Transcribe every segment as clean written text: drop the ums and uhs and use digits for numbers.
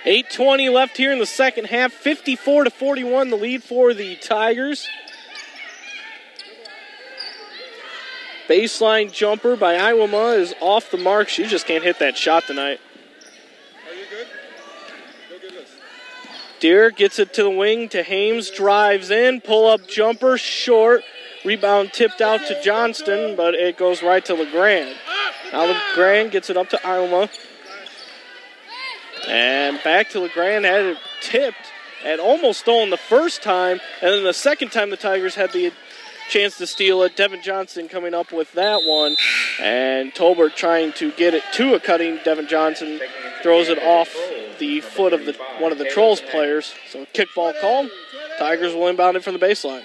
8:20 left here in the second half. 54-41, the lead for the Tigers. Baseline jumper by Iwama is off the mark. She just can't hit that shot tonight. Are you good? Go get this. Deere gets it to the wing to Hames, drives in, pull-up jumper, short. Rebound tipped out to Johnston, but it goes right to LeGrand. Now LeGrand gets it up to Iwama. And back to LeGrand, had it tipped and almost stolen the first time. And then the second time the Tigers had the chance to steal it. Devin Johnson coming up with that one. And Tolbert trying to get it to a cutting. Devin Johnson throws it off the foot of one of the Trolls players. So kickball call. Tigers will inbound it from the baseline.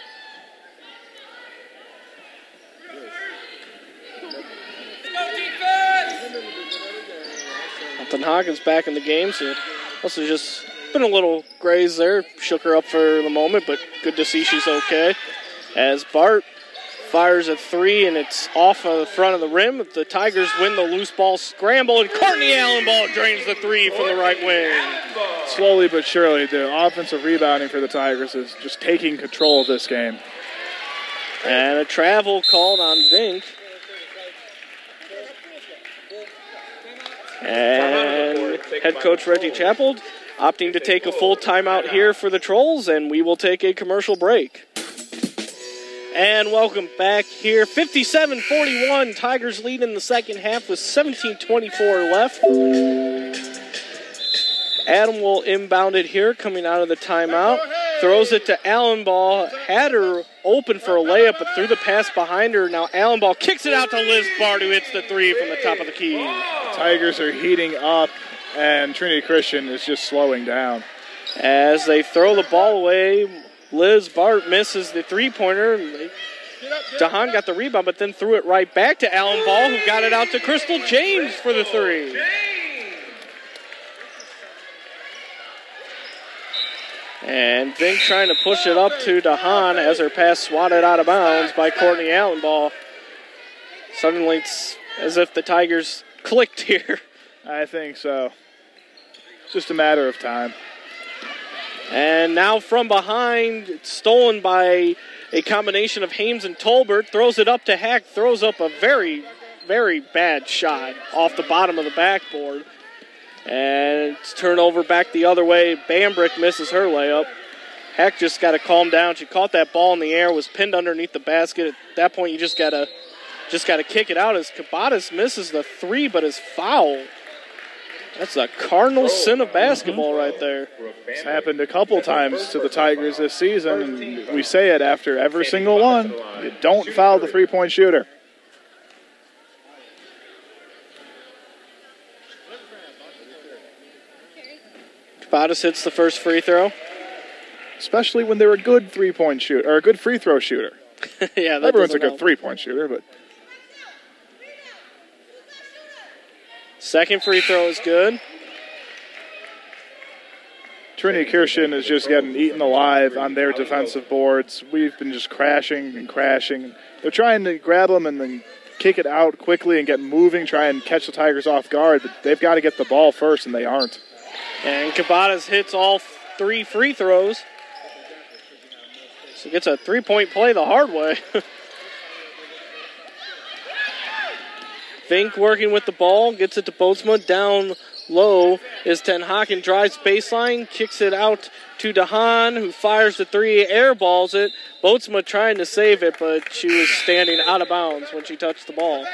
Upton Hawkins back in the game, so also just been a little graze there. Shook her up for the moment, but good to see she's okay. As Bart fires a three, and it's off of the front of the rim. The Tigers win the loose ball scramble, and Courtney Allenball drains the three from the right wing. Slowly but surely, the offensive rebounding for the Tigers is just taking control of this game. And a travel called on Vink. And head coach Reggie Chappell opting to take a full timeout here for the Trolls, and we will take a commercial break. And welcome back here. 57-41, Tigers lead in the second half with 17:24 left. Adam will inbound it here coming out of the timeout. Throws it to Allenball. Had her open for a layup, but threw the pass behind her. Now Allenball kicks it out to Liz Bart, who hits the three from the top of the key. Tigers are heating up, and Trinity Christian is just slowing down. As they throw the ball away, Liz Bart misses the three-pointer. Dahan got the rebound, but then threw it right back to Allenball, who got it out to Crystal James for the three. And Vink trying to push it up to Dahan as her pass swatted out of bounds by Courtney Allenball. Suddenly it's as if the Tigers clicked here. I think so. It's just a matter of time. And now from behind, it's stolen by a combination of Hames and Tolbert. Throws it up to Hack. Throws up a very, very bad shot off the bottom of the backboard. And it's turnover back the other way. Bambrick misses her layup. Hack just got to calm down. She caught that ball in the air, was pinned underneath the basket. At that point, you just got to kick it out as Cabatas misses the three, but is fouled. That's a cardinal sin of basketball right there. It's happened a couple times to the Tigers this season, and we say it after every single one. You don't foul the three-point shooter. Cabatas hits the first free throw. Especially when they're a good three-point shooter, or a good free throw shooter. Yeah, that everyone's a doesn't good help. three-point shooter, but second free throw is good. Trinity Christian is just getting eaten alive on their defensive boards. We've been just crashing and crashing. They're trying to grab them and then kick it out quickly and get moving, try and catch the Tigers off guard, but they've got to get the ball first, and they aren't. And Cabatas hits all three free throws. So gets a three-point play the hard way. Vink working with the ball, gets it to Boatsma. Down low is Ten Haken, drives baseline, kicks it out to Dahan, who fires the three, airballs it. Boatsma trying to save it, but she was standing out of bounds when she touched the ball.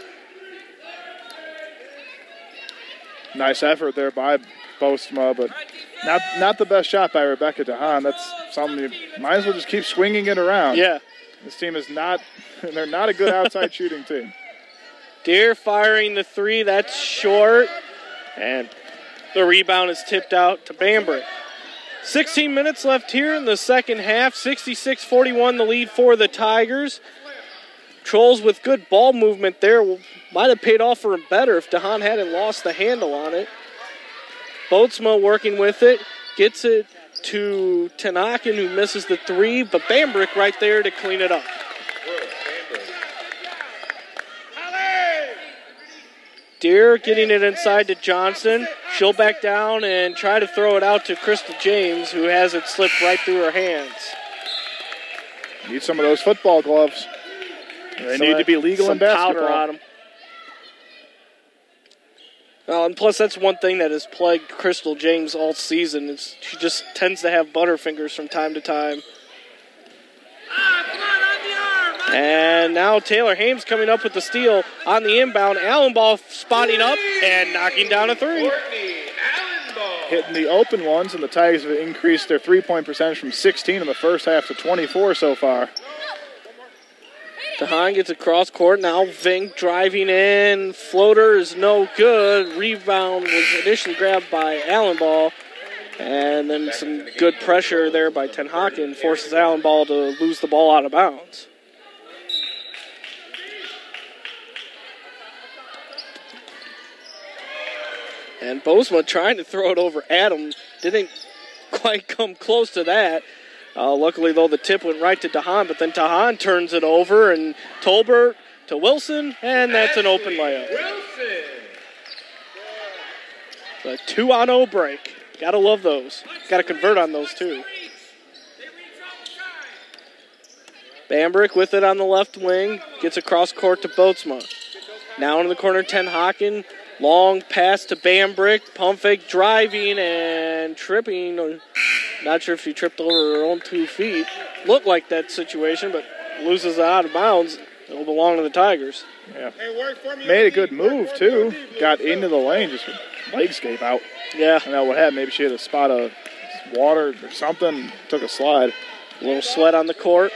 Nice effort there by Boatsma, but not the best shot by Rebecca Dahan. That's something you might as well just keep swinging it around. Yeah. This team is they're not a good outside shooting team. Deere firing the three, that's short. And the rebound is tipped out to Bambrick. 16 minutes left here in the second half. 66-41 the lead for the Tigers. Trolls with good ball movement there. Might have paid off for him better if Dahan hadn't lost the handle on it. Boatsma working with it. Gets it to Tanakin, who misses the three. But Bambrick right there to clean it up. Deere getting it inside to Johnson. She'll back down and try to throw it out to Crystal James, who has it slip right through her hands. Need some of those football gloves. They need to be legal in basketball. Powder on them. And plus, that's one thing that has plagued Crystal James all season. Is she just tends to have butterfingers from time to time. And now Taylor Hames coming up with the steal on the inbound. Allen ball spotting up and knocking down a three. Hitting the open ones, and the Tigers have increased their three-point percentage from 16 in the first half to 24 so far. DeHaan gets across court. Now Vink driving in. Floater is no good. Rebound was initially grabbed by Allen Ball. And then some good pressure there by Ten Haken forces Allen Ball to lose the ball out of bounds. And Bosma trying to throw it over Adam. Didn't quite come close to that. Luckily, though, the tip went right to DeHaan, but then DeHaan turns it over, and Tolbert to Wilson, and that's an open layup. A 2-on-0 break. Gotta love those. Gotta convert on those, too. Bambrick with it on the left wing. Gets across court to Boatsma. Now in the corner, Ten Haken. Long pass to Bambrick. Pump fake driving and tripping. Not sure if she tripped over her own 2 feet. Looked like that situation, but loses it out of bounds. It'll belong to the Tigers. Yeah. Made a good move, too. Got into the lane, just legs gave out. Yeah. I know what happened. Maybe she had a spot of water or something. Took a slide. A little sweat on the court.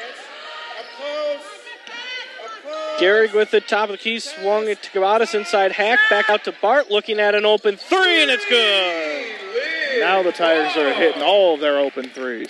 Gehrig with the top of the key, swung it to Cavadas inside Hack, back out to Bart, looking at an open three, and it's good. Now the Tigers are hitting all of their open threes.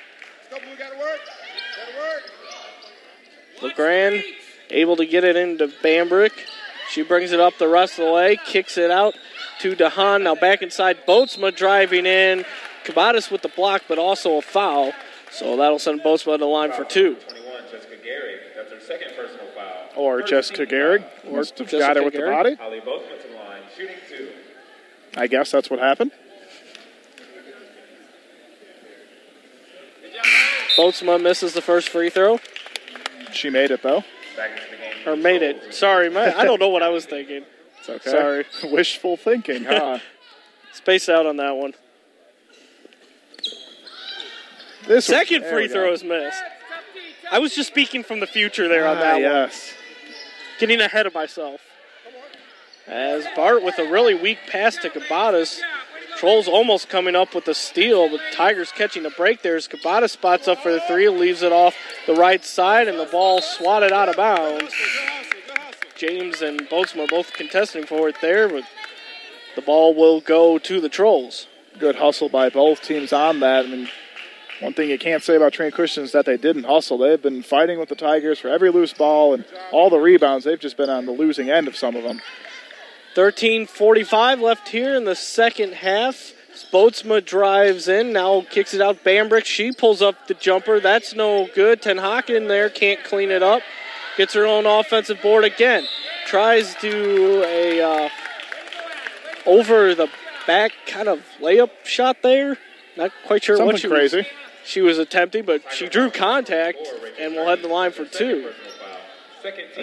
LeGrand able to get it into Bambrick. She brings it up the rest of the way, kicks it out to DeHaan. Now back inside, Boatsma driving in. Cavadas with the block, but also a foul. So that'll send Boatsma to the line for 2. 21, Jessica Gehrig. That's her second personal foul. Or Jessica Gehrig. Must have got it with the body. Holly Boatsma to the line, shooting 2. I guess that's what happened. Boatsma misses the first free throw. She made it, though. Or made it. Sorry, I don't know what I was thinking. It's okay. Sorry. Wishful thinking, huh? Space out on that one. Second free throw is missed. I was just speaking from the future there on that one. Getting ahead of myself. As Bart with a really weak pass to Cavadas. Trolls almost coming up with a steal, but Tigers catching a break there as Cavadas spots up for the 3, leaves it off the right side, and the ball swatted out of bounds. James and Boatsma both contesting for it there, but the ball will go to the Trolls. Good hustle by both teams on that. I mean, one thing you can't say about Trent Christian is that they didn't hustle. They've been fighting with the Tigers for every loose ball and all the rebounds. They've just been on the losing end of some of them. 13:45 left here in the second half. Boatsma drives in, now kicks it out. Bambrick, she pulls up the jumper. That's no good. Ten Haken there can't clean it up. Gets her own offensive board again. Tries to a over the back kind of layup shot there. Not quite sure Something what she was attempting, but she drew contact and will head the line for 2.